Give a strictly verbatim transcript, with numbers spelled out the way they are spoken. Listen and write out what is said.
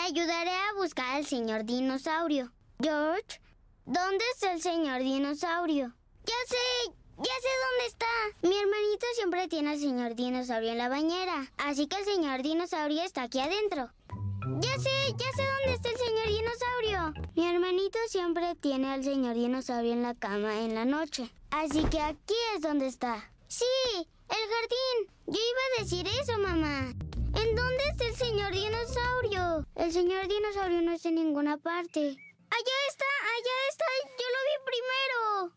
ayudaré a buscar al señor dinosaurio. George, ¿dónde está el señor dinosaurio? Ya sé, ya sé dónde está. Mi hermanito siempre tiene al señor dinosaurio en la bañera, así que el señor dinosaurio está aquí adentro. Ya sé, ya sé dónde está el señor dinosaurio. Mi hermanito siempre tiene al señor dinosaurio en la cama en la noche, así que aquí es donde está. Sí, el jardín. Yo iba a decir eso, mamá. ¿En dónde está el señor dinosaurio? El señor dinosaurio no está en ninguna parte. Allá está, allá está. Yo lo vi primero.